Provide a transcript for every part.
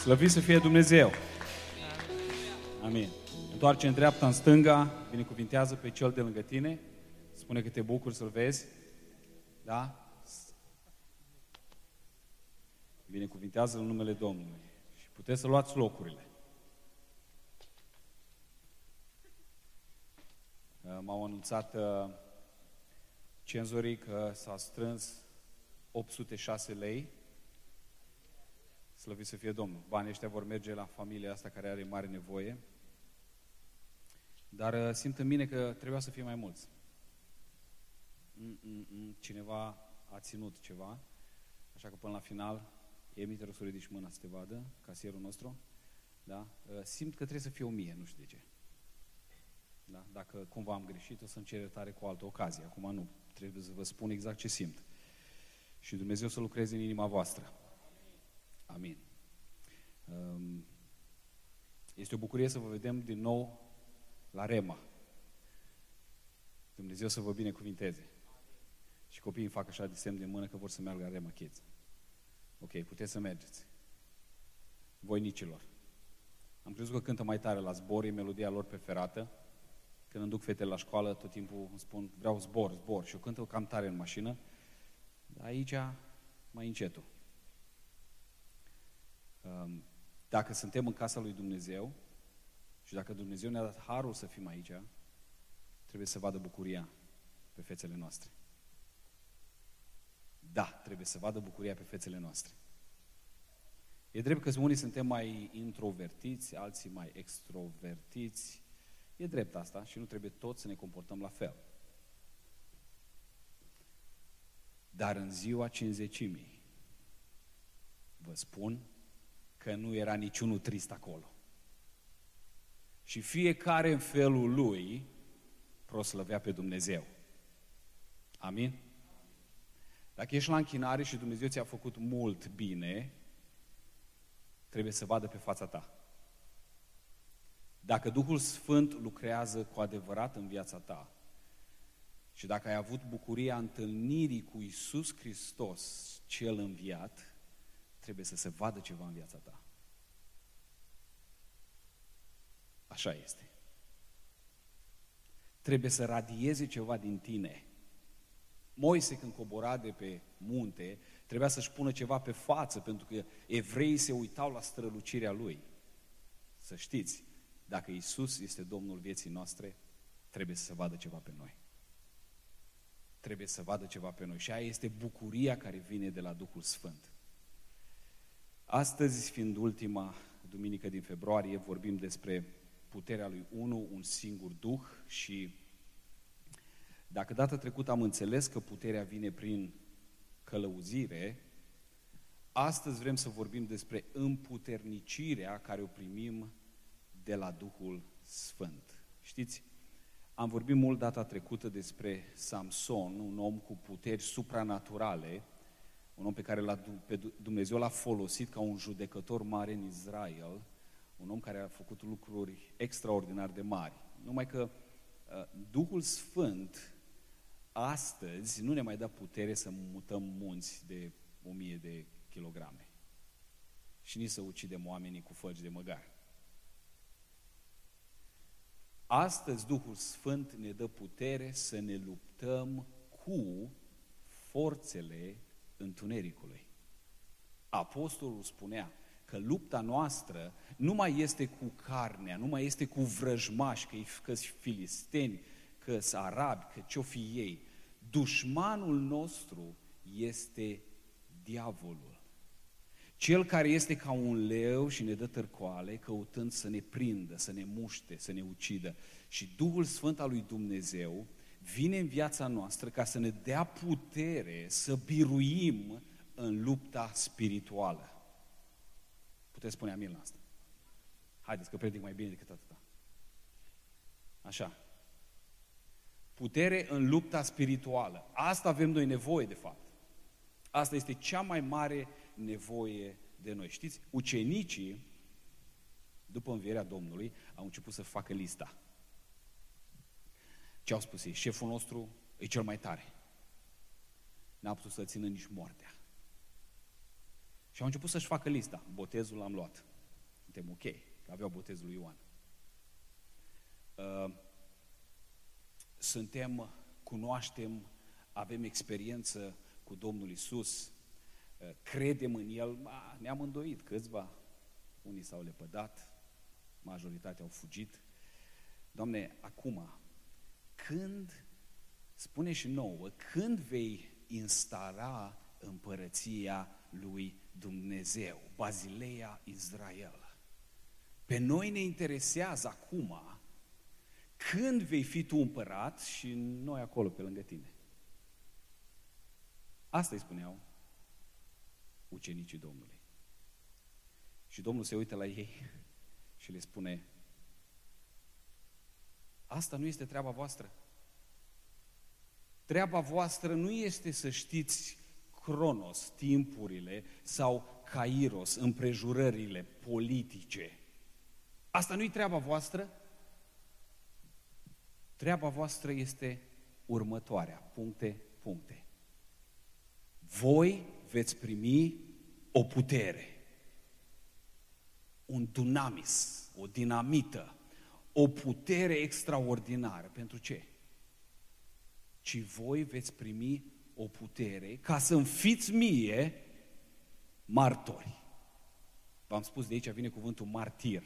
Slăvit să fie Dumnezeu! Amin. Întoarce în dreapta, în stânga, binecuvintează pe cel de lângă tine, spune că te bucuri să-l vezi, da? Binecuvintează în numele Domnului și puteți să luați locurile. M-au anunțat cenzorii că s-a strâns 806 lei. Slăvit să fie Domnul. Banii ăștia vor merge la familia asta care are mare nevoie. Dar simt în mine că trebuia să fie mai mulți. Cineva a ținut ceva, așa că până la final, emiterul să ridici mâna să te vadă, casierul nostru. Da? Simt că trebuie să fie 1000, nu știu de ce. Da? Dacă cumva am greșit, o să-mi cer iertare cu o altă ocazie. Acum nu, trebuie să vă spun exact ce simt. Și Dumnezeu să lucreze în inima voastră. Amin. Este o bucurie să vă vedem din nou la Rema. Dumnezeu să vă binecuvinteze. Și copiii îmi fac așa de semn de mână că vor să meargă la Rema Kids. Ok, puteți să mergeți. Voinicilor. Am crezut că cântă mai tare la zbor, e melodia lor preferată. Când îmi duc fetele la școală, tot timpul îmi spun, vreau zbor, zbor. Și eu cântă cam tare în mașină. Dar aici, mai încetul. Dacă suntem în casa lui Dumnezeu și dacă Dumnezeu ne-a dat harul să fim aici, trebuie să vadă bucuria pe fețele noastre. Da, trebuie să vadă bucuria pe fețele noastre. E drept că unii suntem mai introvertiți, alții mai extrovertiți. E drept asta și nu trebuie toți să ne comportăm la fel. Dar în ziua Cincizecimii, vă spun că nu era niciunul trist acolo. Și fiecare în felul lui proslăvea pe Dumnezeu. Amin? Dacă ești la închinare și Dumnezeu ți-a făcut mult bine, trebuie să vadă pe fața ta. Dacă Duhul Sfânt lucrează cu adevărat în viața ta și dacă ai avut bucuria întâlnirii cu Iisus Hristos, cel înviat, trebuie să se vadă ceva în viața ta. Așa este. Trebuie să radieze ceva din tine. Moise, când cobora de pe munte, trebuia să-și pună ceva pe față, pentru că evreii se uitau la strălucirea lui. Să știți, dacă Iisus este Domnul vieții noastre, trebuie să se vadă ceva pe noi. Trebuie să vadă ceva pe noi. Și aia este bucuria care vine de la Duhul Sfânt. Astăzi, fiind ultima duminică din februarie, vorbim despre puterea lui unu, un singur Duh și dacă data trecută am înțeles că puterea vine prin călăuzire, astăzi vrem să vorbim despre împuternicirea care o primim de la Duhul Sfânt. Știți, am vorbit mult data trecută despre Samson, un om cu puteri supranaturale, un om pe care Dumnezeu l-a folosit ca un judecător mare în Israel, un om care a făcut lucruri extraordinar de mari. Numai că Duhul Sfânt astăzi nu ne mai dă putere să mutăm munți de 1000 de kilograme și nici să ucidem oamenii cu făgi de măgar. Astăzi Duhul Sfânt ne dă putere să ne luptăm cu forțele întunericului. Apostolul spunea că lupta noastră nu mai este cu carnea, nu mai este cu vrăjmași, că-s filisteni, că-s arabi, că ce-o fi ei. Dușmanul nostru este diavolul. Cel care este ca un leu și ne dă târcoale, căutând să ne prindă, să ne muște, să ne ucidă. Și Duhul Sfânt al lui Dumnezeu vine în viața noastră ca să ne dea putere să biruim în lupta spirituală. Puteți spune amin la asta? Haideți că predic mai bine decât atâta. Așa. Putere în lupta spirituală. Asta avem noi nevoie, de fapt. Asta este cea mai mare nevoie de noi. Știți, ucenicii, după învierea Domnului, au început să facă lista. Ce au spus ei? Șeful nostru e cel mai tare. N-a putut să țină nici moartea. Și au început să-și facă lista. Botezul l-am luat. suntem ok, că aveau botezul lui Ioan. Cunoaștem, avem experiență cu Domnul Iisus, credem în El, ne-am îndoit câțiva, unii s-au lepădat, majoritatea au fugit. Doamne, acum, când, spune și nouă, când vei instala împărăția lui Dumnezeu, Bazileia Israel? Pe noi ne interesează acum când vei fi tu împărat și noi acolo pe lângă tine. Asta îi spuneau ucenicii Domnului. Și Domnul se uită la ei și le spune: asta nu este treaba voastră. Treaba voastră nu este să știți Cronos, timpurile, sau Kairos, împrejurările politice. Asta nu-i treaba voastră. Treaba voastră este următoarea, puncte. Voi veți primi o putere, un dunamis, o dinamită, o putere extraordinară. Pentru ce? Ci voi veți primi o putere ca să-mi fiți mie martori. V-am spus, de aici vine cuvântul martir.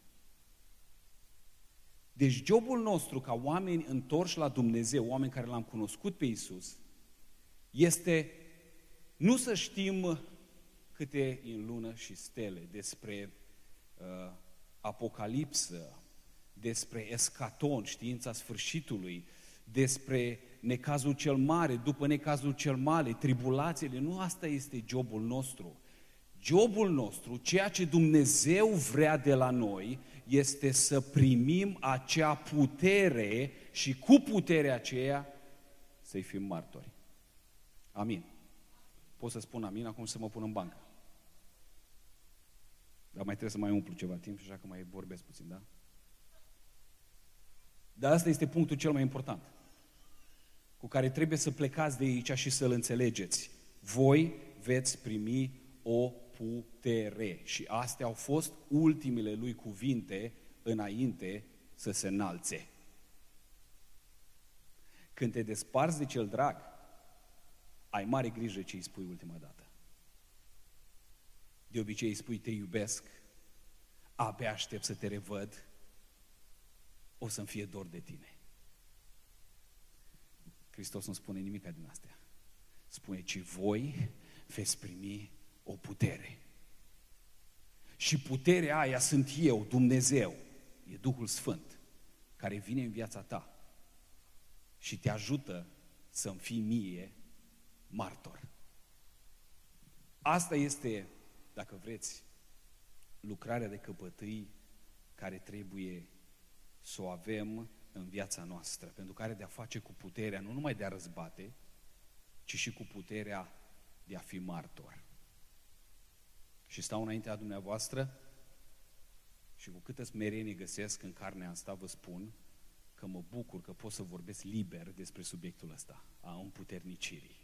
Deci jobul nostru ca oameni întorși la Dumnezeu, oameni care L-am cunoscut pe Iisus, este nu să știm câte în lună și stele, despre apocalipsă, despre escaton, știința sfârșitului, despre necazul cel mare, după necazul cel mare, tribulațiile. Nu asta este jobul nostru. Jobul nostru, ceea ce Dumnezeu vrea de la noi, este să primim acea putere și cu puterea aceea să-i fim martori. Amin. Pot să spun amin acum să mă pun în bancă. Dar mai trebuie să mai umplu ceva timp și așa că mai vorbesc puțin, da? Dar asta este punctul cel mai important, cu care trebuie să plecați de aici și să-l înțelegeți. Voi veți primi o putere. Și astea au fost ultimele lui cuvinte înainte să se înalțe. Când te desparți de cel drag, ai mare grijă ce îi spui ultima dată. De obicei îi spui: te iubesc, abia aștept să te revăd, o să-mi fie dor de tine. Hristos nu spune nimic din astea. Spune: ci voi veți primi o putere. Și puterea aia sunt eu, Dumnezeu. E Duhul Sfânt, care vine în viața ta și te ajută să-mi fii mie martor. Asta este, dacă vreți, lucrarea de căpătâi care trebuie să o avem în viața noastră, pentru că are de a face cu puterea nu numai de a răzbate, ci și cu puterea de a fi martor. Și stau înaintea dumneavoastră și cu câtă smerenie găsesc în carnea asta, vă spun că mă bucur că pot să vorbesc liber despre subiectul ăsta, a împuternicirii.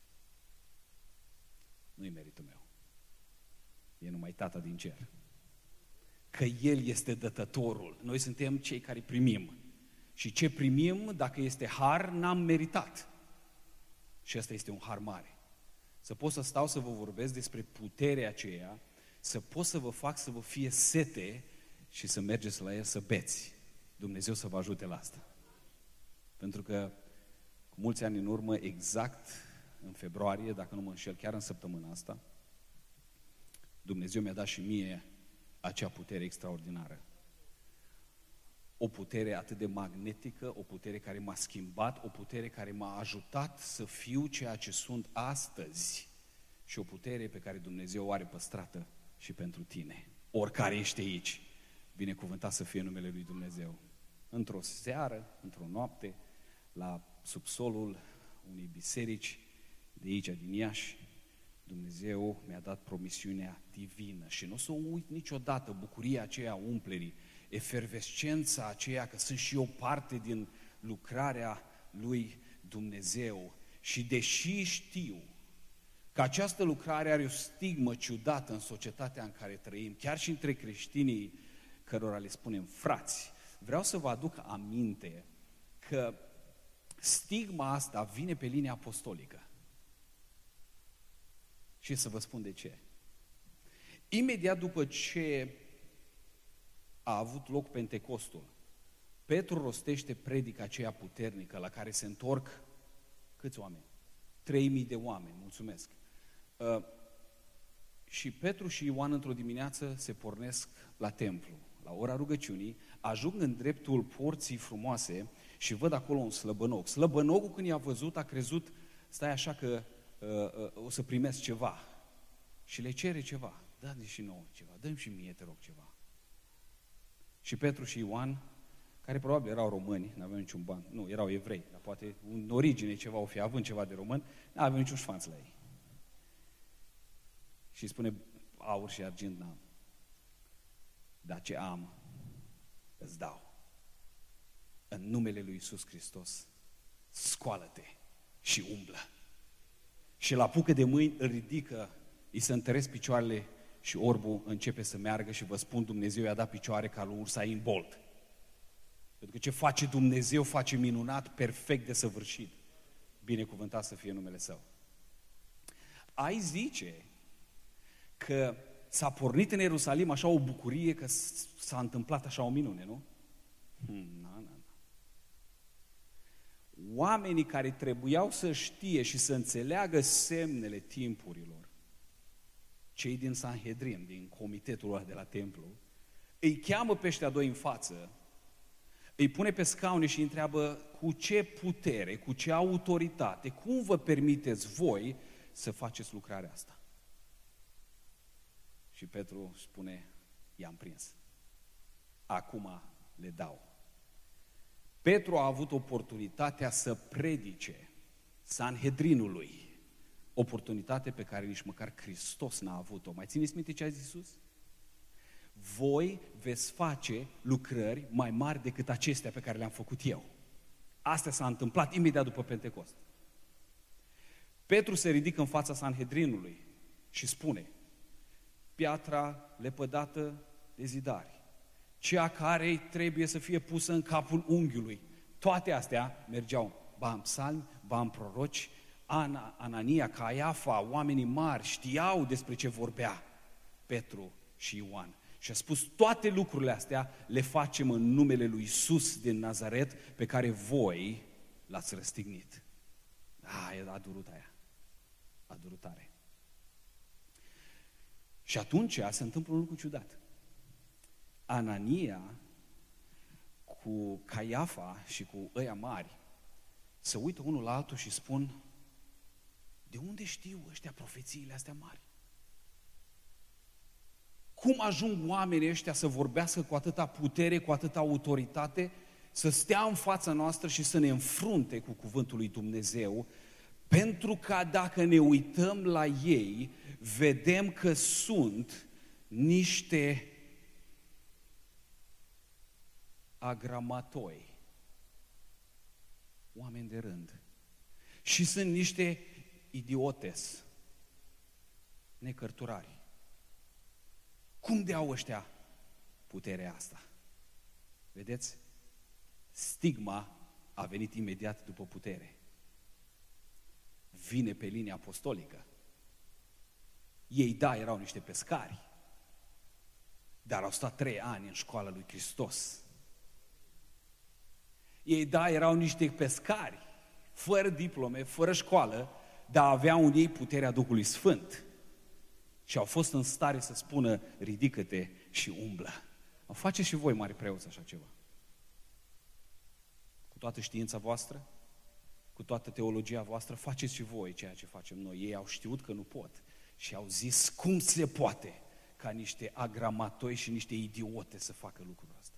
Nu-i meritul meu. E numai Tata din cer. Că El este dătătorul. Noi suntem cei care primim. Și ce primim, dacă este har, n-am meritat. Și asta este un har mare. Să pot să stau să vă vorbesc despre puterea aceea, să pot să vă fac să vă fie sete și să mergeți la El să beți. Dumnezeu să vă ajute la asta. Pentru că cu mulți ani în urmă, exact în februarie, dacă nu mă înșel, chiar în săptămâna asta, Dumnezeu mi-a dat și mie acea putere extraordinară. O putere atât de magnetică, o putere care m-a schimbat, o putere care m-a ajutat să fiu ceea ce sunt astăzi și o putere pe care Dumnezeu o are păstrată și pentru tine. Oricare ești aici, binecuvântat să fie numele lui Dumnezeu. Într-o seară, într-o noapte, la subsolul unei biserici de aici, din Iași, Dumnezeu mi-a dat promisiunea divină și nu o să o uit niciodată, bucuria aceea umplerii, efervescența aceea că sunt și eu parte din lucrarea lui Dumnezeu. Și deși știu că această lucrare are o stigmă ciudată în societatea în care trăim, chiar și între creștinii cărora le spunem frați. Vreau să vă aduc aminte că stigma asta vine pe linia apostolică. Și să vă spun de ce. Imediat după ce a avut loc Pentecostul, Petru rostește predica aceea puternică la care se întorc câți oameni? 3.000 de oameni, mulțumesc. Și Petru și Ioan într-o dimineață se pornesc la templu, la ora rugăciunii, ajung în dreptul porții frumoase și văd acolo un slăbănoc. Slăbănocul când i-a văzut a crezut, stai așa că o să primesc ceva. Și le cere ceva. Dă-ne și nouă ceva, dă-mi și mie, te rog, ceva. Și Petru și Ioan, care probabil erau români, nu aveau niciun ban, nu, erau evrei, dar poate în origine ceva o fi, având ceva de român, nu aveau niciun șfanț la ei. Și spune, aur și argint n-am, dar ce am, îți dau. În numele lui Iisus Hristos, scoală-te și umblă. Și la apucă de mâini îl ridică, îi se întăresc picioarele și orbul începe să meargă și vă spun, Dumnezeu i-a dat picioare ca lui Usain Bolt. Pentru că ce face Dumnezeu, face minunat, perfect, desăvârșit. Binecuvântat să fie numele Său. Ai zice că s-a pornit în Ierusalim așa o bucurie că s-a întâmplat așa o minune, nu? Na. Oamenii care trebuiau să știe și să înțeleagă semnele timpurilor, cei din Sanhedrin, din comitetul ăla de la templu, îi cheamă pe ăștia doi în față, îi pune pe scaune și îi întreabă cu ce putere, cu ce autoritate, cum vă permiteți voi să faceți lucrarea asta? Și Petru spune, i-am prins. Acum le dau. Petru a avut oportunitatea să predice Sanhedrinului, oportunitate pe care nici măcar Hristos n-a avut-o. Mai țineți minte ce a zis Iisus? Voi veți face lucrări mai mari decât acestea pe care le-am făcut eu. Asta s-a întâmplat imediat după Pentecost. Petru se ridică în fața Sanhedrinului și spune, piatra lepădată de zidari, cea care trebuie să fie pusă în capul unghiului. Toate astea mergeau, ba în psalmi, ba în proroci, Anania, Caiafa, oamenii mari știau despre ce vorbea Petru și Ioan. Și a spus, toate lucrurile astea le facem în numele lui Iisus din Nazaret, pe care voi l-ați răstignit. A durut aia. A durut tare. Și atunci se întâmplă un lucru ciudat. Anania cu Caiafa și cu ăia mari se uită unul la altul și spun, de unde știu ăștia profețiile astea mari? Cum ajung oamenii ăștia să vorbească cu atâta putere, cu atâta autoritate, să stea în fața noastră și să ne înfrunte cu cuvântul lui Dumnezeu, pentru că dacă ne uităm la ei, vedem că sunt niște agramatoi, oameni de rând, și sunt niște idiotes, necărturari. Cum de au ăștia puterea asta? Vedeți? Stigma a venit imediat după putere. Vine pe linia apostolică. Ei, da, erau niște pescari, dar au stat 3 ani în școala lui Hristos. Ei, da, erau niște pescari, fără diplome, fără școală, dar aveau în ei puterea Duhului Sfânt. Și au fost în stare să spună, ridică-te și umblă. O faceți și voi, mari preoți, așa ceva. Cu toată știința voastră, cu toată teologia voastră, faceți și voi ceea ce facem noi. Ei au știut că nu pot și au zis, cum se poate ca niște agramatoi și niște idiote să facă lucrul ăsta?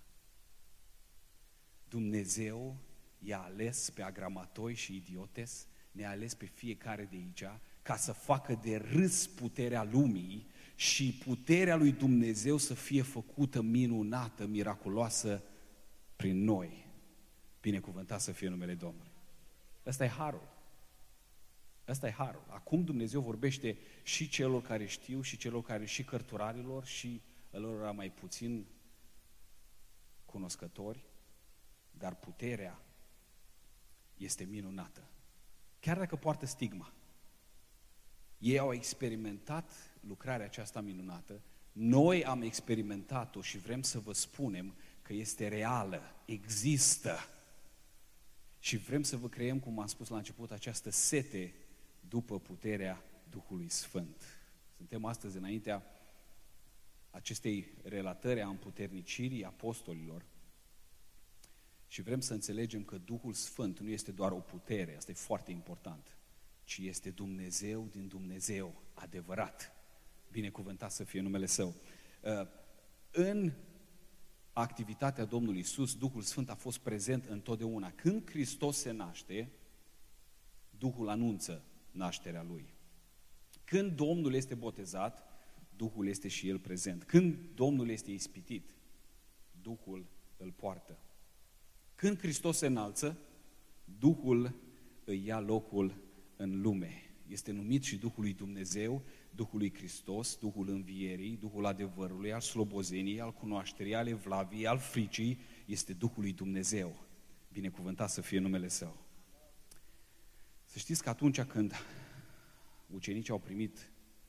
Dumnezeu i-a ales pe agramatoi și idiotes, ne-a ales pe fiecare de aici, ca să facă de râs puterea lumii și puterea lui Dumnezeu să fie făcută minunată, miraculoasă prin noi. Binecuvântat să fie numele Domnului. Ăsta e harul. Ăsta e harul. Acum Dumnezeu vorbește și celor care știu, și celor care, și cărturarilor, și lor mai puțin cunoscători, dar puterea este minunată. Chiar dacă poartă stigma. Ei au experimentat lucrarea aceasta minunată, noi am experimentat-o și vrem să vă spunem că este reală, există. Și vrem să vă creăm, cum am spus la început, această sete după puterea Duhului Sfânt. Suntem astăzi înaintea acestei relatări a împuternicirii apostolilor și vrem să înțelegem că Duhul Sfânt nu este doar o putere, asta e foarte important, ci este Dumnezeu din Dumnezeu, adevărat. Binecuvântat să fie numele Său. În activitatea Domnului Iisus, Duhul Sfânt a fost prezent întotdeauna. Când Hristos se naște, Duhul anunță nașterea Lui. Când Domnul este botezat, Duhul este și El prezent. Când Domnul este ispitit, Duhul îl poartă. Când Hristos se înalță, Duhul îi ia locul în lume. Este numit și Duhul lui Dumnezeu, Duhul lui Hristos, Duhul învierii, Duhul adevărului, al slobozeniei, al cunoașterii, al evlaviei, al fricii, este Duhul lui Dumnezeu. Binecuvântat să fie numele Său. Să știți că atunci când ucenicii au primit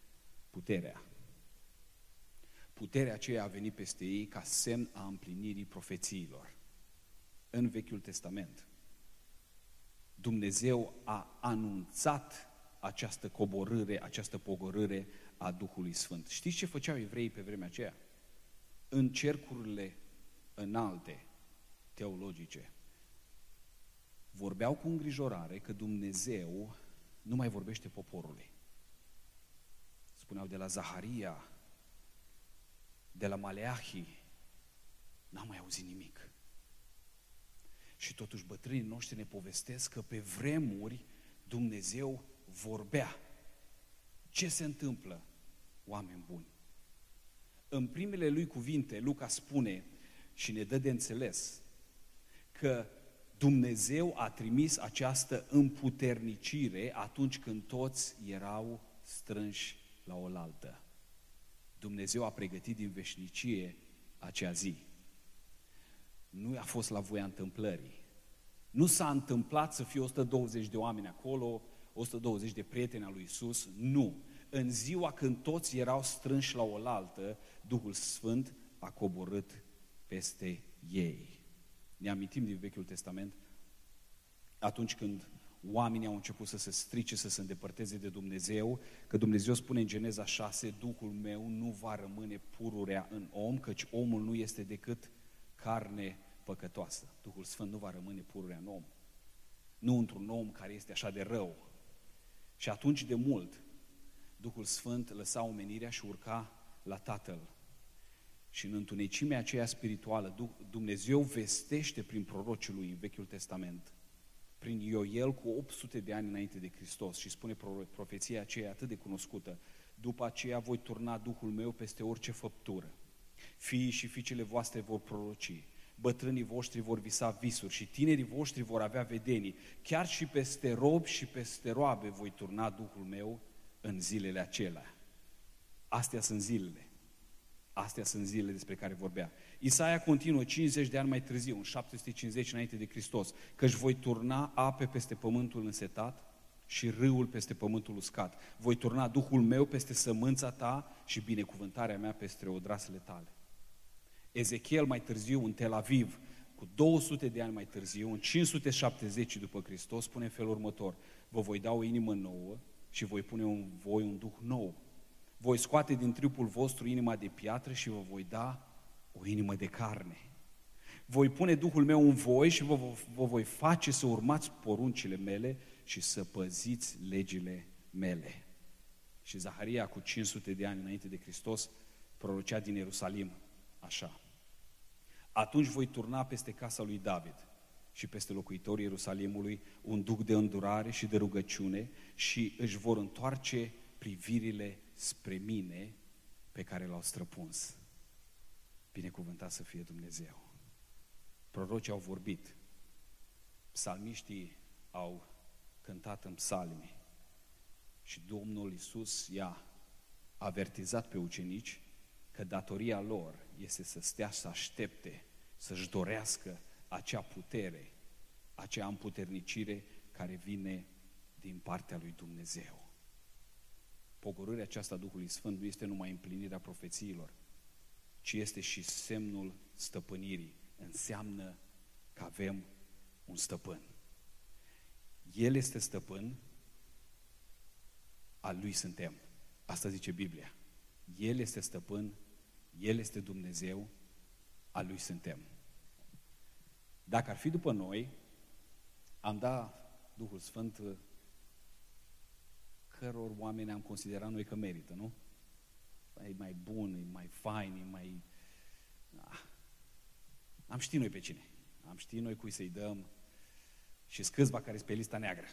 puterea aceea a venit peste ei ca semn a împlinirii profețiilor. În Vechiul Testament, Dumnezeu a anunțat această coborâre, această pogorâre a Duhului Sfânt. Știți ce făceau evreii pe vremea aceea? În cercurile înalte, teologice, vorbeau cu îngrijorare că Dumnezeu nu mai vorbește poporului. Spuneau de la Zaharia, de la Maleahi, n-am mai auzit nimic. Și totuși bătrânii noștri ne povestesc că pe vremuri Dumnezeu vorbea. Ce se întâmplă, oameni buni? În primele lui cuvinte, Luca spune și ne dă de înțeles că Dumnezeu a trimis această împuternicire atunci când toți erau strânși la oaltă. Dumnezeu a pregătit din veșnicie acea zi. Nu a fost la voia întâmplării. Nu s-a întâmplat să fie 120 de oameni acolo, 120 de prieteni al lui Iisus, nu. În ziua când toți erau strânși la oaltă, Duhul Sfânt a coborât peste ei. Ne amintim din Vechiul Testament, atunci când oamenii au început să se strice, să se îndepărteze de Dumnezeu, că Dumnezeu spune în Geneza 6, Duhul meu nu va rămâne pururea în om, căci omul nu este decât carne păcătoasă. Duhul Sfânt nu va rămâne pururea în om. Nu într-un om care este așa de rău. Și atunci de mult, Duhul Sfânt lăsa omenirea și urca la Tatăl. Și în întunecimea aceea spirituală, Dumnezeu vestește prin prorocii lui în Vechiul Testament, prin Ioel cu 800 de ani înainte de Hristos și spune profeția aceea atât de cunoscută, după aceea voi turna Duhul meu peste orice făptură. Fiii și fiicele voastre vor proroci, bătrânii voștri vor visa visuri și tinerii voștri vor avea vedenii. Chiar și peste robi și peste roabe voi turna Duhul meu în zilele acelea. Astea sunt zilele. Astea sunt zilele despre care vorbea. Isaia continuă 50 de ani mai târziu, în 750 înainte de Hristos, că își voi turna ape peste pământul însetat și râul peste pământul uscat. Voi turna Duhul meu peste sămânța ta și binecuvântarea mea peste odrasele tale. Ezechiel mai târziu în Tel Aviv, cu 200 de ani mai târziu, în 570 după Hristos, spune în felul următor: vă voi da o inimă nouă și voi pune în voi un duh nou. Voi scoate din trupul vostru inima de piatră și vă voi da o inimă de carne. Voi pune Duhul meu în voi și vă voi face să urmați poruncile mele și să păziți legile mele. Și Zaharia, cu 500 de ani înainte de Hristos, prorocea din Ierusalim așa: atunci voi turna peste casa lui David și peste locuitorii Ierusalimului un duh de îndurare și de rugăciune și își vor întoarce privirile spre mine pe care l-au străpuns. Binecuvântat să fie Dumnezeu. Prorocii au vorbit, psalmiștii au cântat în psalmi, Și Domnul Iisus i-a avertizat pe ucenici că datoria lor este să stea, să aștepte, să-și dorească acea putere, acea împuternicire care vine din partea lui Dumnezeu. Pogorârea aceasta Duhului Sfânt nu este numai împlinirea profețiilor, ci este și semnul stăpânirii. Înseamnă că avem un stăpân. El este stăpân, al lui suntem. Asta zice Biblia. El este stăpân, El este Dumnezeu, al lui suntem. Dacă ar fi după noi, am dat Duhul Sfânt căror oameni am considerat noi că merită, nu? E mai bun, e mai fain, e mai... Am ști noi pe cine. Am ști noi cui să-i dăm și câțiva care sunt pe lista neagră.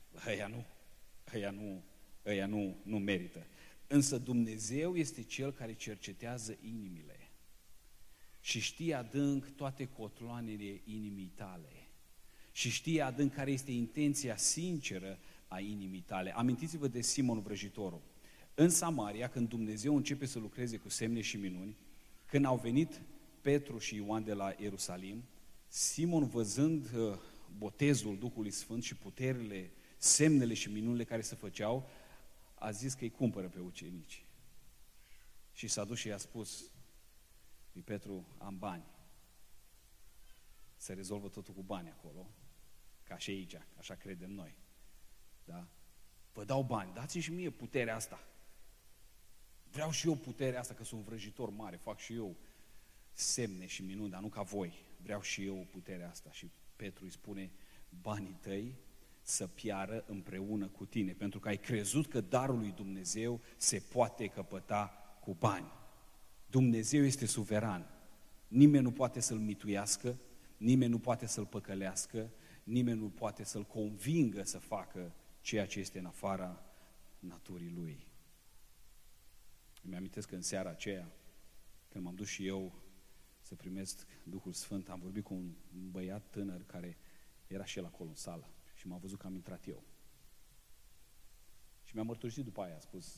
Ăia nu merită. Însă Dumnezeu este Cel care cercetează inimile și știe adânc toate cotloanele inimii tale și știe adânc care este intenția sinceră a inimii tale. Amintiți-vă de Simon Vrăjitorul. În Samaria, când Dumnezeu începe să lucreze cu semne și minuni, când au venit Petru și Ioan de la Ierusalim, Simon, văzând botezul Duhului Sfânt și puterile, semnele și minunile care se făceau, a zis că îi cumpără pe ucenici. Și s-a dus și i-a spus lui Petru, am bani. Se rezolvă totul cu bani acolo, ca și aici, așa credem noi. Da? Vă dau bani, dați-mi și mie puterea asta. Vreau și eu puterea asta, că sunt vrăjitor mare, fac și eu semne și minuni, dar nu ca voi. Vreau și eu puterea asta. Și Petru îi spune, banii tăi să piară împreună cu tine, pentru că ai crezut că darul lui Dumnezeu se poate căpăta cu bani. Dumnezeu este suveran. Nimeni nu poate să-L mituiască, nimeni nu poate să-L păcălească, nimeni nu poate să-L convingă să facă ceea ce este în afara naturii Lui. Îmi amintesc că în seara aceea, când m-am dus și eu să primesc Duhul Sfânt, am vorbit cu un băiat tânăr care era și el acolo în sală și m-a văzut că am intrat eu. Și mi-a mărturisit după aia, a spus,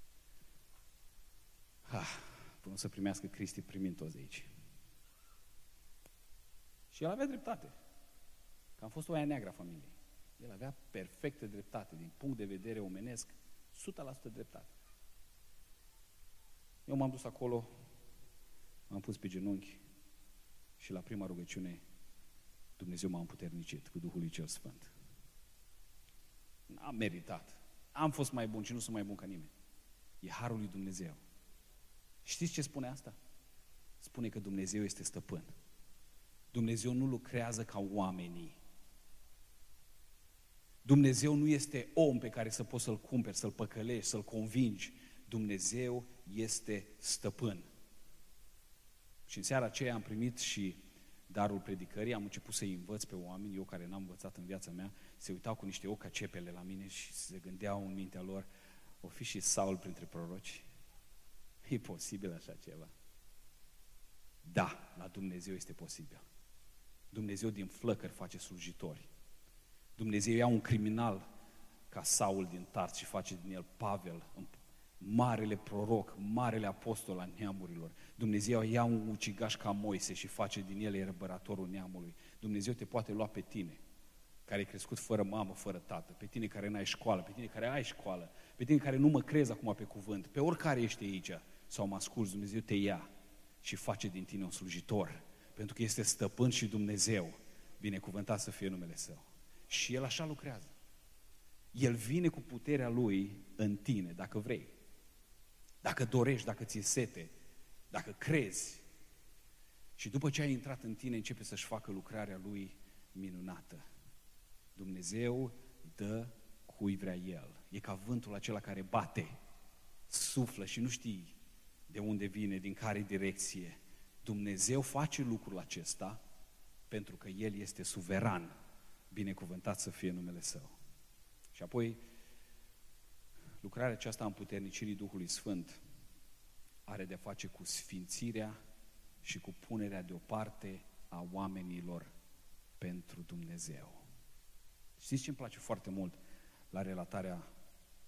până să primească Cristi, primim toți de aici. Și el avea dreptate, că am fost oaia neagră a familiei. El avea perfectă dreptate, din punct de vedere omenesc, 100% dreptate. Eu m-am dus acolo, m-am pus pe genunchi și la prima rugăciune Dumnezeu m-a împuternicit cu Duhul lui Cel Sfânt. N-am meritat. Am fost mai bun și nu sunt mai bun ca nimeni. E harul lui Dumnezeu. Știți ce spune asta? Spune că Dumnezeu este stăpân. Dumnezeu nu lucrează ca oamenii. Dumnezeu nu este om pe care să poți să-l cumperi, să-l păcălești, să-l convingi. Dumnezeu este stăpân. Și în seara aceea am primit și darul predicării, am început să-i învăț pe oameni, eu care n-am învățat în viața mea, se uitau cu niște ochi ca cepele la mine și se gândeau în mintea lor, o fi și Saul printre proroci? E posibil așa ceva? Da, la Dumnezeu este posibil. Dumnezeu din flăcări face slujitori. Dumnezeu ia un criminal ca Saul din Tars și face din el Pavel, marele proroc, marele apostol al neamurilor. Dumnezeu ia un ucigaș ca Moise și face din el ierăbăratorul neamului. Dumnezeu te poate lua pe tine, care ai crescut fără mamă, fără tată, pe tine care n-ai școală, pe tine care ai școală, pe tine care nu mă crezi acum pe cuvânt, pe oricare ești aici sau mă asculți, Dumnezeu te ia și face din tine un slujitor, pentru că este stăpân și Dumnezeu, binecuvântat să fie numele Său. Și El așa lucrează. El vine cu puterea Lui în tine, dacă vrei. Dacă dorești, dacă ți-e sete, dacă crezi. Și după ce ai intrat în tine, începe să-și facă lucrarea Lui minunată. Dumnezeu dă cui vrea El. E ca vântul acela care bate, suflă și nu știi de unde vine, din care direcție. Dumnezeu face lucrul acesta pentru că El este suveran. Binecuvântat să fie numele Său. Și apoi, lucrarea aceasta a împuternicirii Duhului Sfânt are de-a face cu sfințirea și cu punerea deoparte a oamenilor pentru Dumnezeu. Știți ce îmi place foarte mult la relatarea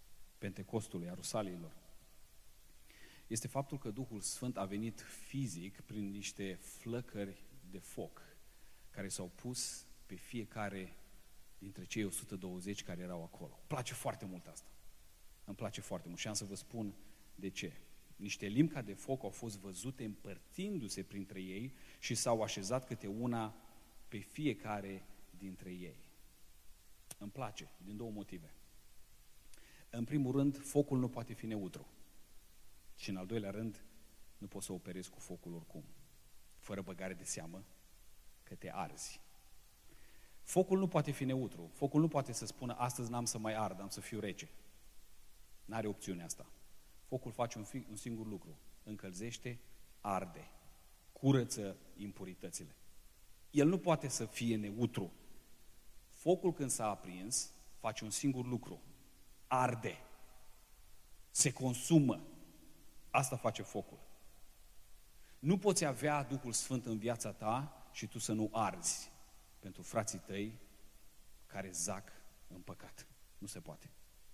Pentecostului, a Rusaliilor, este faptul că Duhul Sfânt a venit fizic prin niște flăcări de foc care s-au pus pe fiecare dintre cei 120 care erau acolo. Îmi place foarte mult asta. Îmi place foarte mult și am să vă spun de ce. Niște limbi ca de foc au fost văzute împărțindu-se printre ei și s-au așezat câte una pe fiecare dintre ei. Îmi place, din două motive. În primul rând, focul nu poate fi neutru. Și în al doilea rând, nu poți să operezi cu focul oricum, fără băgare de seamă că te arzi. Focul nu poate fi neutru. Focul nu poate să spună, astăzi n-am să mai ard, am să fiu rece. N-are opțiunea asta. Focul face un singur lucru. Încălzește, arde, curăță impuritățile. El nu poate să fie neutru. Focul când s-a aprins, face un singur lucru. Arde. Se consumă. Asta face focul. Nu poți avea Duhul Sfânt în viața ta și tu să nu arzi pentru frații tăi care zac în păcat. Nu se poate.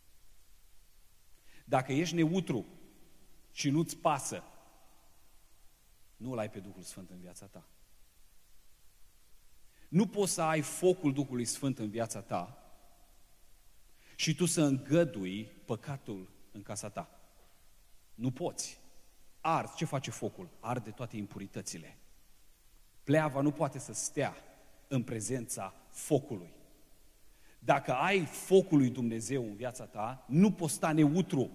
Dacă ești neutru și nu-ți pasă, nu-L ai pe Duhul Sfânt în viața ta. Nu poți să ai focul Duhului Sfânt în viața ta și tu să îngădui păcatul în casa ta. Nu poți. Arzi. Ce face focul? Arde toate impuritățile. Pleava nu poate să stea în prezența focului. Dacă ai focul lui Dumnezeu în viața ta, nu poți sta neutru.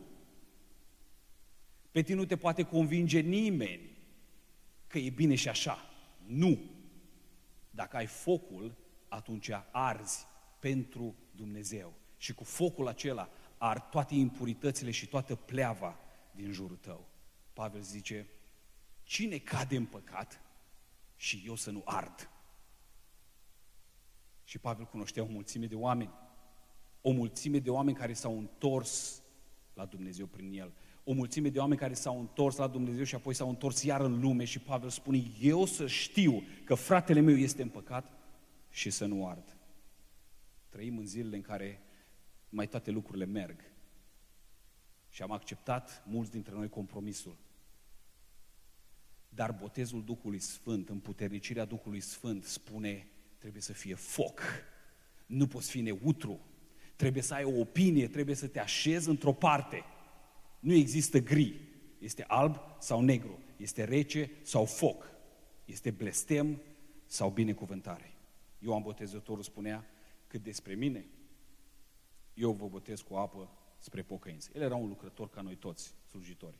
Pe tine nu te poate convinge nimeni că e bine și așa. Nu. Dacă ai focul, atunci arzi pentru Dumnezeu. Și cu focul acela ard toate impuritățile și toată pleava din jurul tău. Pavel zice, cine cade în păcat și eu să nu ard? Și Pavel cunoștea o mulțime de oameni. O mulțime de oameni care s-au întors la Dumnezeu prin el. O mulțime de oameni care s-au întors la Dumnezeu și apoi s-au întors iar în lume și Pavel spune, eu să știu că fratele meu este în păcat și să nu ard. Trăim în zilele în care mai toate lucrurile merg. Și am acceptat mulți dintre noi compromisul. Dar botezul Duhului Sfânt, împuternicirea Duhului Sfânt spune, trebuie să fie foc. Nu poți fi neutru. Trebuie să ai o opinie, trebuie să te așezi într-o parte. Nu există gri. Este alb sau negru. Este rece sau foc. Este blestem sau binecuvântare. Ioan Botezătorul spunea, cât despre mine, eu vă botez cu apă spre pocăință. El era un lucrător ca noi toți, slujitori.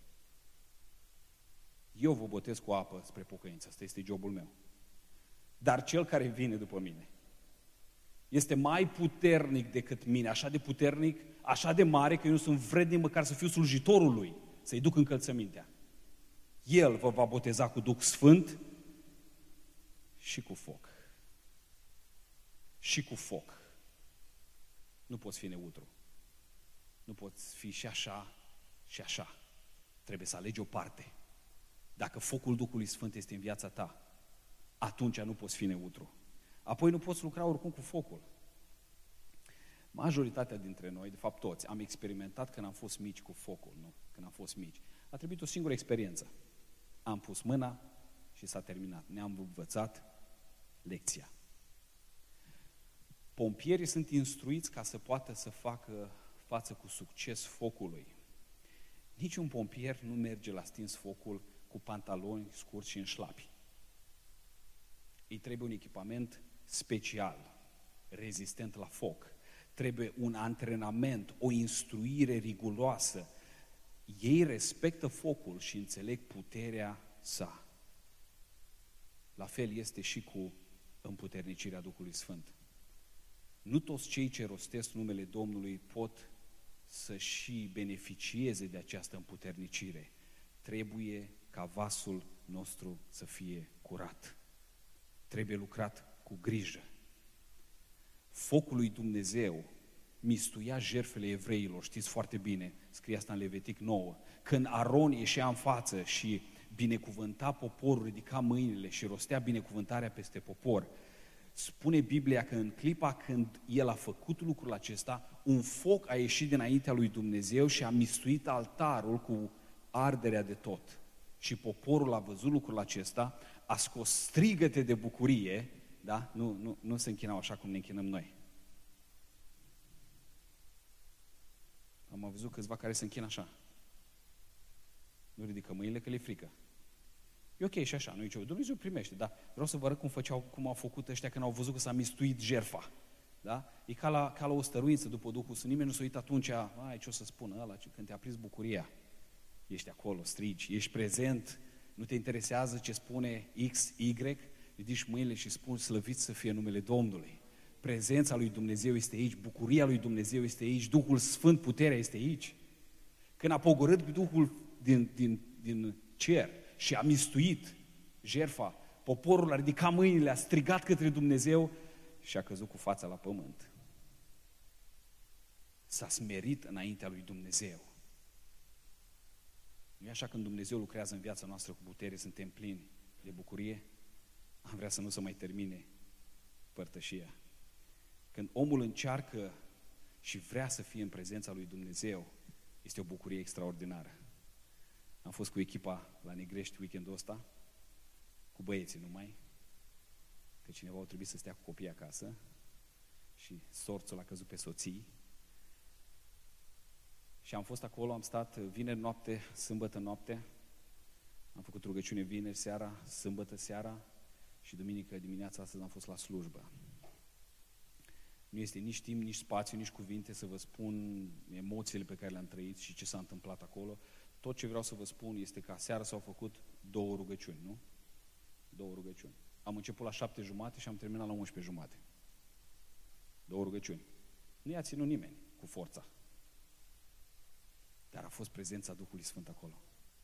Eu vă botez cu apă spre pocăință. Asta este jobul meu. Dar cel care vine după mine este mai puternic decât mine, așa de puternic, așa de mare, că eu nu sunt vrednic măcar să fiu slujitorul lui, să-i duc încălțămintea. El vă va boteza cu Duh Sfânt și cu foc. Și cu foc. Nu poți fi neutru. Nu poți fi și așa și așa. Trebuie să alegi o parte. Dacă focul Duhului Sfânt este în viața ta, atunci nu poți fi neutru. Apoi nu poți lucra oricum cu focul. Majoritatea dintre noi, de fapt toți, am experimentat când am fost mici cu focul, nu? Când am fost mici. A trebuit o singură experiență. Am pus mâna și s-a terminat. Ne-am învățat lecția. Pompierii sunt instruiți ca să poată să facă față cu succes focului. Niciun pompier nu merge la stins focul cu pantaloni scurți și în șlapi. Îi trebuie un echipament special, rezistent la foc. Trebuie un antrenament, o instruire riguroasă. Ei respectă focul și înțeleg puterea sa. La fel este și cu împuternicirea Duhului Sfânt. Nu toți cei ce rostesc numele Domnului pot să și beneficieze de această împuternicire. Trebuie ca vasul nostru să fie curat. Trebuie lucrat cu grijă. Focul lui Dumnezeu mistuia jertfele evreilor, știți foarte bine, scrie asta în Levitic 9, când Aron ieșea în față și binecuvânta poporul, ridica mâinile și rostea binecuvântarea peste popor, spune Biblia că în clipa când El a făcut lucrul acesta, un foc a ieșit dinaintea lui Dumnezeu și a mistuit altarul cu arderea de tot. Și poporul a văzut lucrul acesta, a scos strigăte de bucurie, da? Nu se închinau așa cum ne închinăm noi. Am văzut câțiva care se închină așa. Nu ridică mâinile că le frică. E ok și așa, nu e nicio. Dumnezeu primește, dar vreau să vă arăt cum au făcut ăștia când au văzut că s-a mistuit jertfa. Da? E ca la o stăruință după Duhul Sfânt. Nimeni nu s-a uitat atunci, ce o să spună ăla, când te-a prins bucuria. Ești acolo, strigi, ești prezent, nu te interesează ce spune X, Y, ridici mâinile și spun slăvit să fie numele Domnului. Prezența lui Dumnezeu este aici, bucuria lui Dumnezeu este aici, Duhul Sfânt, puterea este aici. Când a pogorât Duhul din cer și a mistuit jertfa, poporul a ridicat mâinile, a strigat către Dumnezeu și a căzut cu fața la pământ. S-a smerit înaintea lui Dumnezeu. Nu e așa când Dumnezeu lucrează în viața noastră cu putere, suntem plini de bucurie? Am vrea să nu se mai termine părtășia. Când omul încearcă și vrea să fie în prezența lui Dumnezeu, este o bucurie extraordinară. Am fost cu echipa la Negrești weekendul ăsta, cu băieții numai, că cineva au trebuit să stea cu copiii acasă și sorțul a căzut pe soții. Și am fost acolo, am stat vineri noapte, sâmbătă noapte, am făcut rugăciune vineri seara, sâmbătă seara și duminică dimineața astăzi am fost la slujbă. Nu este nici timp, nici spațiu, nici cuvinte să vă spun emoțiile pe care le-am trăit și ce s-a întâmplat acolo. Tot ce vreau să vă spun este că aseară s-au făcut 2 rugăciuni, nu? 2 rugăciuni. Am început la 7:30 și am terminat la 11:30. 2 rugăciuni. Nu i-a ținut nimeni cu forța. Dar a fost prezența Duhului Sfânt acolo.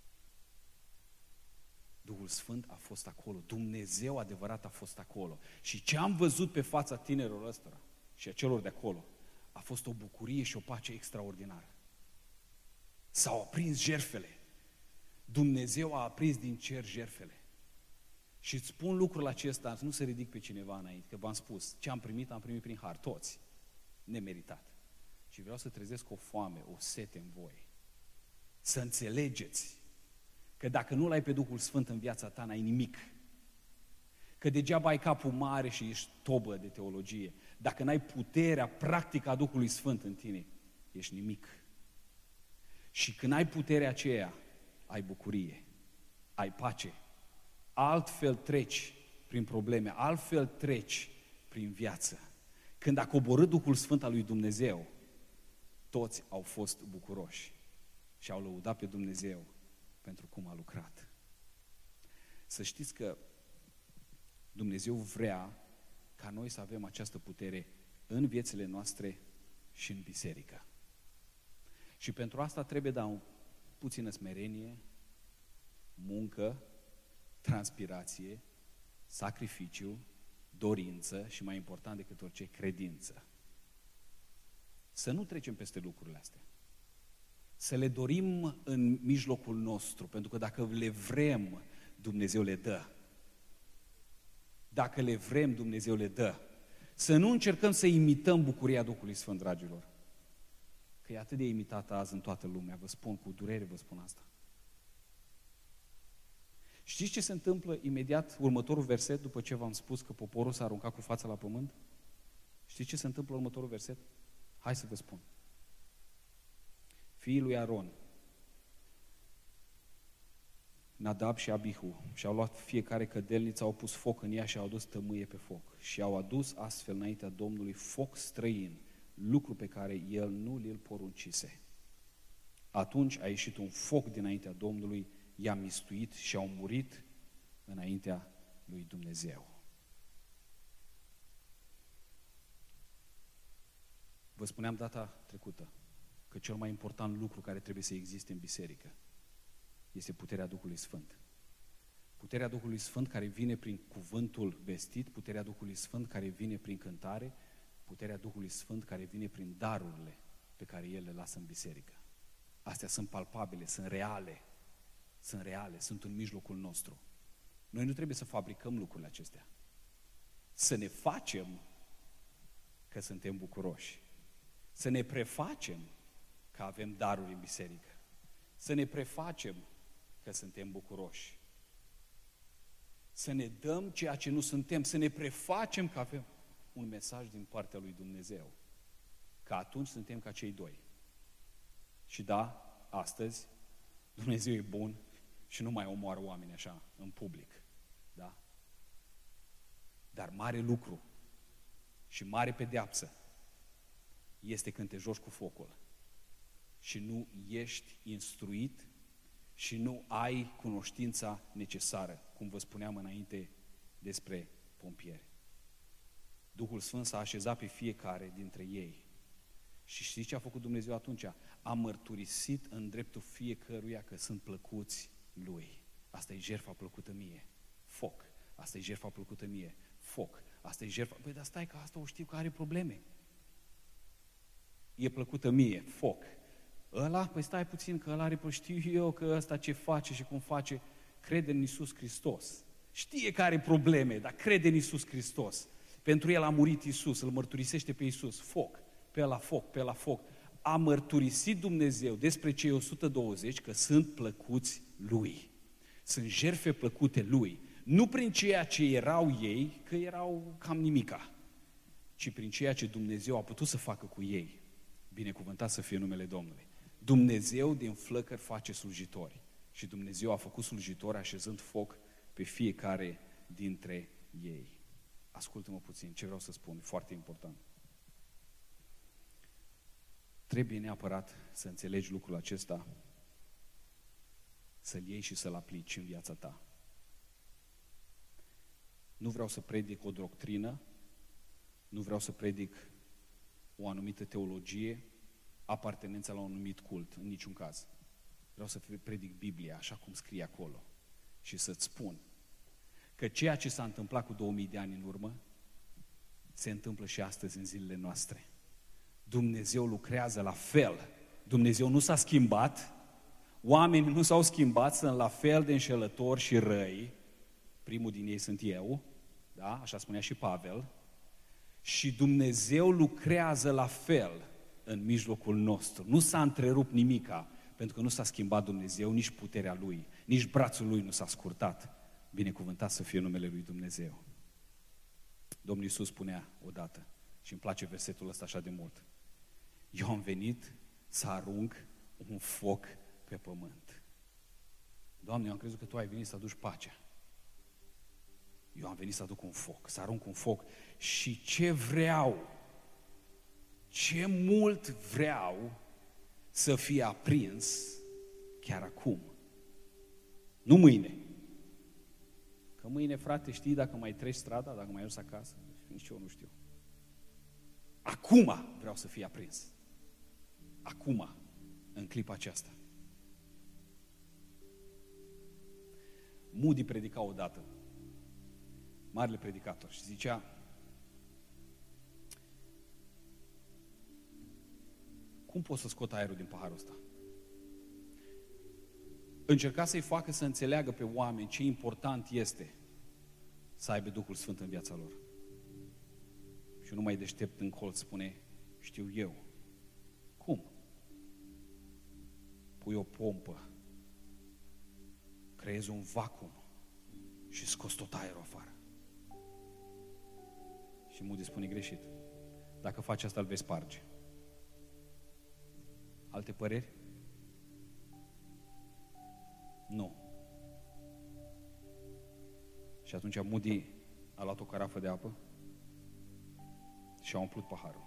Duhul Sfânt a fost acolo. Dumnezeu adevărat a fost acolo. Și ce am văzut pe fața tinerilor ăstora și a celor de acolo a fost o bucurie și o pace extraordinară. S-au aprins jertfele. Dumnezeu a aprins din cer jertfele. Și îți spun lucrul acesta, nu să ridic pe cineva înainte, că v-am spus, ce am primit prin har, toți, nemeritat. Și vreau să trezesc o foame, o sete în voi. Să înțelegeți că dacă nu l-ai pe Duhul Sfânt în viața ta, n-ai nimic. Că degeaba ai capul mare și ești tobă de teologie. Dacă n-ai puterea practică a Duhului Sfânt în tine, ești nimic. Și când ai puterea aceea, ai bucurie, ai pace. Altfel treci prin probleme, altfel treci prin viață. Când a coborât Duhul Sfânt al lui Dumnezeu, toți au fost bucuroși și au lăudat pe Dumnezeu pentru cum a lucrat. Să știți că Dumnezeu vrea ca noi să avem această putere în viețile noastre și în biserică. Și pentru asta trebuie da puțină smerenie, muncă, transpirație, sacrificiu, dorință și, mai important decât orice, credință. Să nu trecem peste lucrurile astea. Să le dorim în mijlocul nostru, pentru că dacă le vrem, Dumnezeu le dă. Dacă le vrem, Dumnezeu le dă. Să nu încercăm să imităm bucuria Duhului Sfânt, dragilor. Că e atât de imitată azi în toată lumea, vă spun, cu durere vă spun asta. Știți ce se întâmplă imediat, următorul verset, după ce v-am spus că poporul s-a aruncat cu fața la pământ? Știți ce se întâmplă următorul verset? Hai să vă spun. Fiii lui Aron, Nadab și Abihu, și-au luat fiecare cădelniță, au pus foc în ea și au adus tămâie pe foc. Și au adus astfel înaintea Domnului foc străin, lucru pe care el nu l poruncise. Atunci a ieșit un foc dinaintea Domnului, i-a mistuit și au murit înaintea lui Dumnezeu. Vă spuneam data trecută că cel mai important lucru care trebuie să existe în biserică este puterea Duhului Sfânt. Puterea Duhului Sfânt care vine prin cuvântul vestit, puterea Duhului Sfânt care vine prin cântare, puterea Duhului Sfânt care vine prin darurile pe care El le lasă în biserică. Astea sunt palpabile, sunt reale, sunt în mijlocul nostru. Noi nu trebuie să fabricăm lucrurile acestea. să ne facem că suntem bucuroși, să ne prefacem că avem daruri în biserică, să ne prefacem că suntem bucuroși, să ne dăm ceea ce nu suntem, să ne prefacem că avem un mesaj din partea lui Dumnezeu, că atunci suntem ca cei doi. Și da, astăzi Dumnezeu e bun și nu mai omoară oameni așa, în public. Da? Dar mare lucru și mare pedeapsă este când te joci cu focul și nu ești instruit și nu ai cunoștința necesară, cum vă spuneam înainte despre pompieri. Duhul Sfânt s-a așezat pe fiecare dintre ei. Și știți ce a făcut Dumnezeu atunci? A mărturisit în dreptul fiecăruia că sunt plăcuți Lui. Asta e jertfa plăcută mie. Foc. Asta e jertfa plăcută mie. Foc. Asta e jertfa... Păi, dar stai că asta o știu că are probleme. E plăcută mie. Foc. Ăla? Păi stai puțin că ăla are... Știu eu că ăsta ce face și cum face. Crede în Iisus Hristos. Știe că are probleme, dar crede în Iisus Hristos. Pentru el a murit Iisus, îl mărturisește pe Iisus. Foc. Pe la foc, pe la foc. A mărturisit Dumnezeu despre cei 120 că sunt plăcuți Lui. Sunt jertfe plăcute Lui. Nu prin ceea ce erau ei, că erau cam nimica, ci prin ceea ce Dumnezeu a putut să facă cu ei. Binecuvântat să fie numele Domnului. Dumnezeu din flăcări face slujitori. Și Dumnezeu a făcut slujitori așezând foc pe fiecare dintre ei. Ascultă-mă puțin, ce vreau să spun, e foarte important. Trebuie neapărat să înțelegi lucrul acesta, să-l iei și să-l aplici în viața ta. Nu vreau să predic o doctrină, nu vreau să predic o anumită teologie, apartenența la un anumit cult, în niciun caz. Vreau să predic Biblia așa cum scrie acolo și să-ți spun că ceea ce s-a întâmplat cu 2000 de ani în urmă se întâmplă și astăzi în zilele noastre. Dumnezeu lucrează la fel. Dumnezeu nu s-a schimbat, oamenii nu s-au schimbat, sunt la fel de înșelători și răi. Primul din ei sunt eu, da? Așa spunea și Pavel. Și Dumnezeu lucrează la fel în mijlocul nostru. Nu s-a întrerupt nimica, pentru că nu s-a schimbat Dumnezeu, nici puterea Lui, nici brațul Lui nu s-a scurtat. Binecuvântat să fie numele Lui Dumnezeu. Domnul Iisus spunea odată, și îmi place versetul ăsta așa de mult: eu am venit să arunc un foc pe pământ. Doamne, eu am crezut că Tu ai venit să aduci pacea. Eu am venit să aduc un foc, să arunc un foc. Și ce vreau, ce mult vreau să fie aprins chiar acum. Nu mâine. Că mâine, frate, știi dacă mai treci strada, dacă mai ajungi acasă? Nici eu nu știu. Acum vreau să fie aprins. Acum, în clipa aceasta. Moody predica odată, marele predicator, și zicea: cum pot să scot aerul din paharul ăsta? Încerca să-i facă să înțeleagă pe oameni ce important este să aibă Duhul Sfânt în viața lor. Și nu mai deștept în colț spune: știu eu. Cum? Pui o pompă, creezi un vacuum și scoți tot aerul afară. Și Moody spune: greșit. Dacă faci asta, îl vei sparge. Alte păreri? Nu. Și atunci Moody a luat o carafă de apă și a umplut paharul.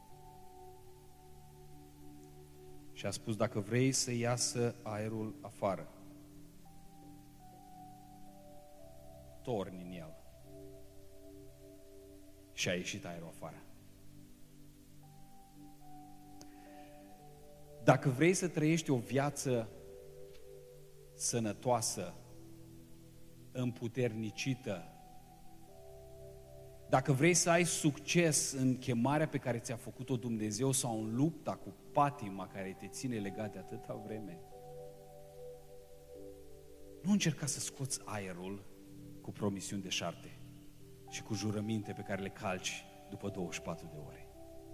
Și a spus: dacă vrei să iasă aerul afară, torni în el. Și a ieșit aerul afară. Dacă vrei să trăiești o viață sănătoasă, împuternicită, dacă vrei să ai succes în chemarea pe care ți-a făcut-o Dumnezeu sau în lupta cu patima care te ține legat de atâta vreme, nu încerca să scoți aerul cu promisiuni deșarte. și cu jurăminte pe care le calci după 24 de ore.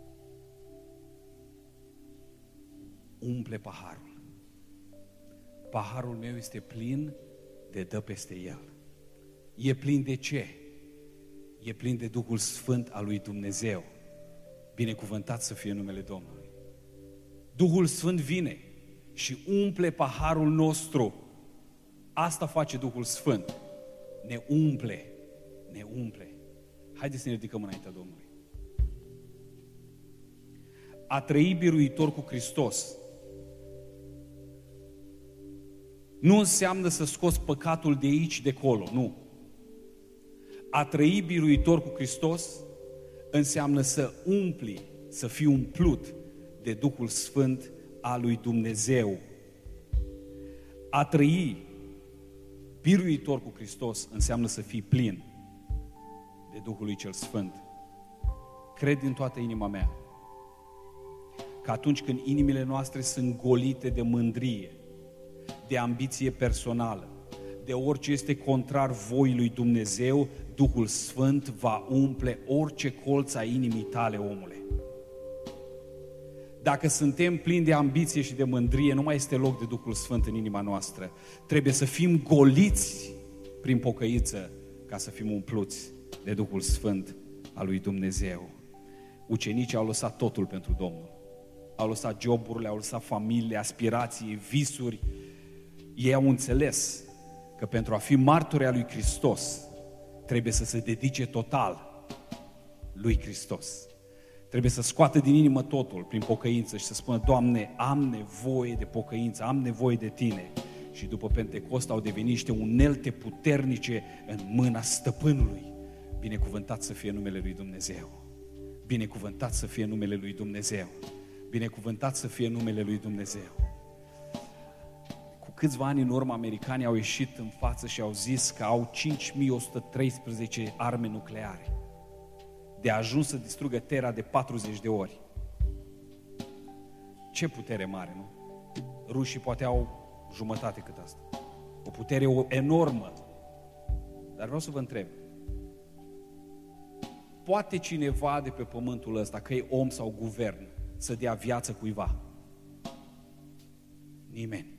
Umple paharul. Paharul meu este plin de dă peste el. E plin de ce? E plin de Duhul Sfânt al lui Dumnezeu. Binecuvântat să fie numele Domnului. Duhul Sfânt vine și umple paharul nostru. Asta face Duhul Sfânt. Ne umple. Ne umple. Haideți să ne ridicăm înaintea Domnului. A trăi biruitor cu Hristos nu înseamnă să scoți păcatul de aici, de acolo, nu. A trăi biruitor cu Hristos înseamnă să umpli, să fii umplut de Duhul Sfânt al lui Dumnezeu. A trăi biruitor cu Hristos înseamnă să fii plin de Duhul lui cel Sfânt. Cred din toată inima mea că atunci când inimile noastre sunt golite de mândrie, de ambiție personală, de orice este contrar voii lui Dumnezeu, Duhul Sfânt va umple orice colț a inimii tale, omule. Dacă suntem plini de ambiție și de mândrie, nu mai este loc de Duhul Sfânt în inima noastră. Trebuie să fim goliți prin pocăință ca să fim umpluți de Duhul Sfânt al lui Dumnezeu. Ucenicii au lăsat totul pentru Domnul. Au lăsat joburile, au lăsat familie, aspirații, visuri. Ei au înțeles că pentru a fi martori al lui Hristos trebuie să se dedice total lui Hristos. Trebuie să scoată din inimă totul prin pocăință și să spună: Doamne, am nevoie de pocăință, am nevoie de Tine. Și după Pentecost au devenit niște unelte puternice în mâna Stăpânului. Binecuvântat să fie numele lui Dumnezeu. Binecuvântat să fie numele lui Dumnezeu. Binecuvântat să fie numele lui Dumnezeu. Cu câțiva ani în urmă, americanii au ieșit în față și au zis că au 5113 arme nucleare. De ajuns să distrugă Terra de 40 de ori. Ce putere mare, nu? Rușii poate au jumătate cât asta. O putere enormă. Dar vreau să vă întreb. Poate cineva de pe pământul ăsta, că e om sau guvern, să dea viață cuiva? Nimeni.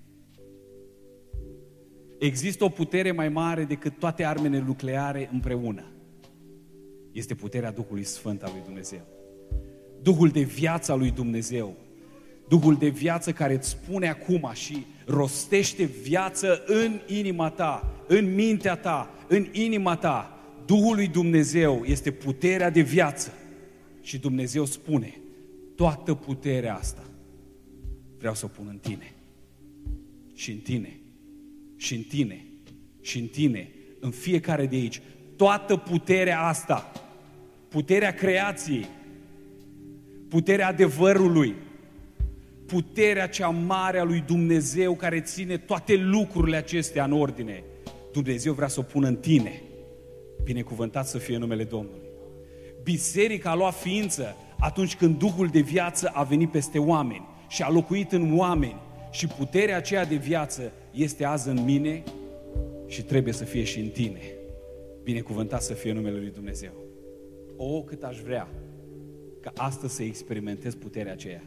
Există o putere mai mare decât toate armele nucleare împreună. Este puterea Duhului Sfânt al lui Dumnezeu. Duhul de viață al lui Dumnezeu. Duhul de viață care îți spune acum și rostește viață în inima ta, în mintea ta, în inima ta. Duhul lui Dumnezeu este puterea de viață. Și Dumnezeu spune: toată puterea asta vreau să o pun în tine. Și în tine. Și în tine. Și în tine. În fiecare de aici. Toată puterea asta. Puterea creației. Puterea adevărului. Puterea cea mare a lui Dumnezeu care ține toate lucrurile acestea în ordine. Dumnezeu vrea să o pună în tine. Binecuvântat să fie numele Domnului. Biserica a luat ființă atunci când Duhul de viață a venit peste oameni și a locuit în oameni. Și puterea aceea de viață este azi în mine și trebuie să fie și în tine. Binecuvântat să fie numele lui Dumnezeu. O, cât aș vrea ca astăzi să experimentez puterea aceea.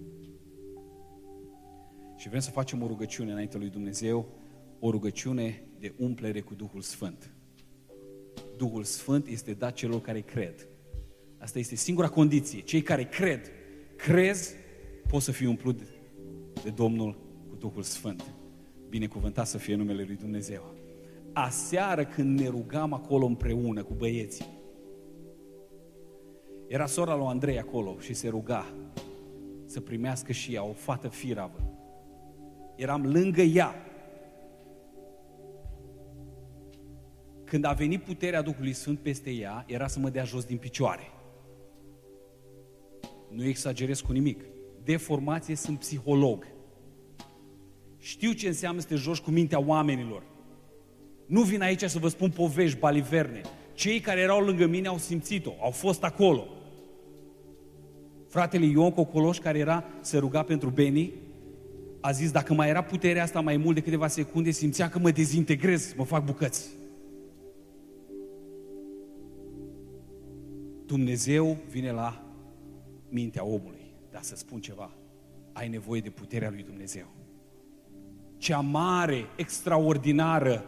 Și vrem să facem o rugăciune înaintea lui Dumnezeu, o rugăciune de umplere cu Duhul Sfânt. Duhul Sfânt este dat celor care cred. Asta este singura condiție. Cei care crezi, poți să fii umplut de Domnul cu Duhul Sfânt. Binecuvântat să fie numele lui Dumnezeu. Aseară când ne rugam acolo împreună cu băieții, era sora lui Andrei acolo și se ruga să primească și ea o fată firavă. Eram lângă ea. Când a venit puterea Duhului Sfânt peste ea, era să mă dea jos din picioare. Nu exagerez cu nimic. De formație sunt psiholog. Știu ce înseamnă să te joci cu mintea oamenilor. Nu vin aici să vă spun povești, baliverne. Cei care erau lângă mine au simțit-o, au fost acolo. Fratele Ion Cocoloș, care se ruga pentru Beni, a zis: dacă mai era puterea asta mai mult de câteva secunde, simțea că mă dezintegrez, mă fac bucăți. Dumnezeu vine la mintea omului. Dar să spun ceva, ai nevoie de puterea lui Dumnezeu. Cea mare, extraordinară.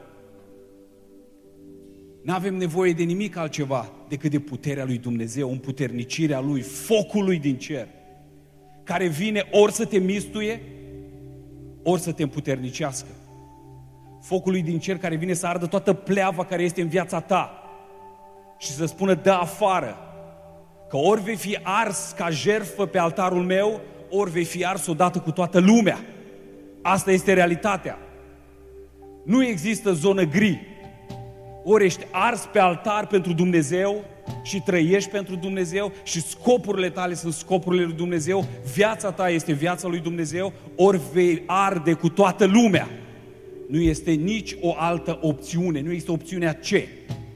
N-avem nevoie de nimic altceva decât de puterea lui Dumnezeu, împuternicirea lui, focul lui din cer, care vine ori să te mistuie, ori să te împuternicească. Focul lui din cer care vine să ardă toată pleava care este în viața ta și să spună dă afară, că ori vei fi ars ca jertfă pe altarul meu, ori vei fi ars odată cu toată lumea. Asta este realitatea. Nu există zonă gri. Ori ești ars pe altar pentru Dumnezeu și trăiești pentru Dumnezeu și scopurile tale sunt scopurile lui Dumnezeu, viața ta este viața lui Dumnezeu, ori vei arde cu toată lumea. Nu este nici o altă opțiune, nu există opțiunea ce.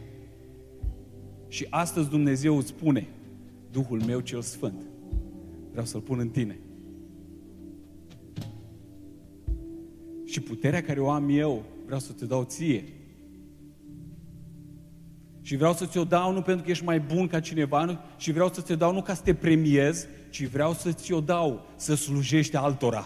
Și astăzi Dumnezeu îți spune, Duhul meu cel Sfânt, vreau să-L pun în tine. Și puterea care o am eu, vreau să te dau ție. Și vreau să ți-o dau nu pentru că ești mai bun ca cineva, și vreau să ți-o dau nu ca să te premiez, ci vreau să ți-o dau să slujești altora.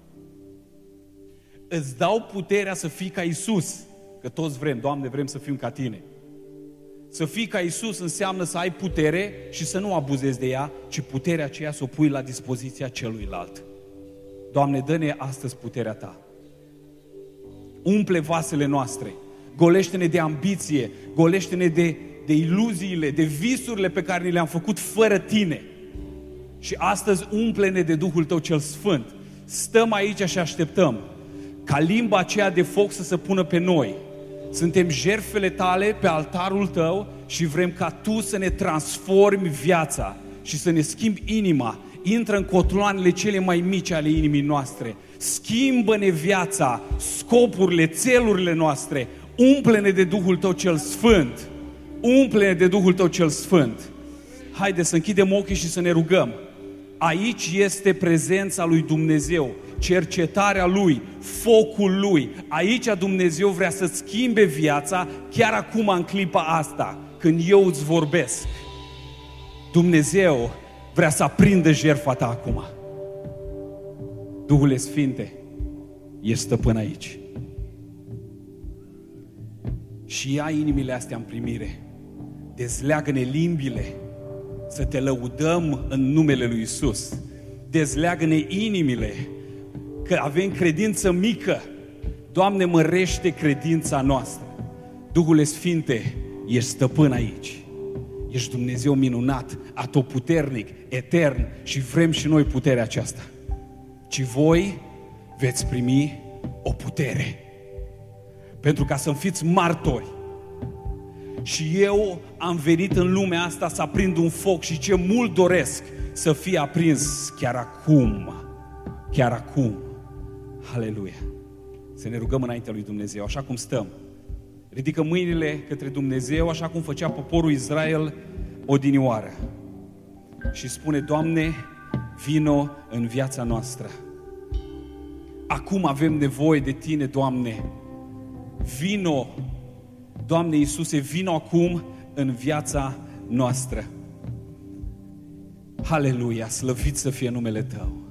Îți dau puterea să fii ca Iisus, că toți vrem, Doamne, vrem să fim ca Tine. Să fii ca Iisus înseamnă să ai putere și să nu abuzezi de ea, ci puterea aceea să o pui la dispoziția celuilalt. Doamne, dă-ne astăzi puterea Ta. Umple vasele noastre, golește-ne de ambiție, golește-ne de iluziile, de visurile pe care ni le-am făcut fără Tine. Și astăzi umple-ne de Duhul Tău cel Sfânt. Stăm aici și așteptăm ca limba aceea de foc să se pună pe noi. Suntem jertfele Tale pe altarul Tău și vrem ca Tu să ne transformi viața și să ne schimbi inima. Intră în cotloanele cele mai mici ale inimii noastre. Schimbă-ne viața, scopurile, țelurile noastre. Umple-ne de Duhul Tău cel Sfânt. Umple-ne de Duhul Tău cel Sfânt. Haideți să închidem ochii și să ne rugăm. Aici este prezența lui Dumnezeu, cercetarea Lui, focul Lui. Aici Dumnezeu vrea să-ți schimbe viața chiar acum, în clipa asta, când eu îți vorbesc. Dumnezeu vrea să aprindă jertfa ta acum. Duhule Sfinte, ești stăpân aici. Și ia inimile astea în primire. Dezleagă-ne limbile să te lăudăm în numele lui Iisus. Dezleagă-ne inimile că avem credință mică. Doamne, mărește credința noastră. Duhule Sfinte, ești stăpân aici. Ești Dumnezeu minunat, atotputernic, etern și vrem și noi puterea aceasta. Ci voi veți primi o putere. Pentru ca să-mi fiți martori. Și eu am venit în lumea asta să aprind un foc și ce mult doresc să fie aprins chiar acum. Chiar acum. Haleluia. Să ne rugăm înaintea lui Dumnezeu, așa cum stăm. Ridică mâinile către Dumnezeu, așa cum făcea poporul Israel odinioară. Și spune, Doamne, vino în viața noastră. Acum avem nevoie de Tine, Doamne. Vino, Doamne Iisuse, vino acum în viața noastră. Haleluia, slăvit să fie numele Tău.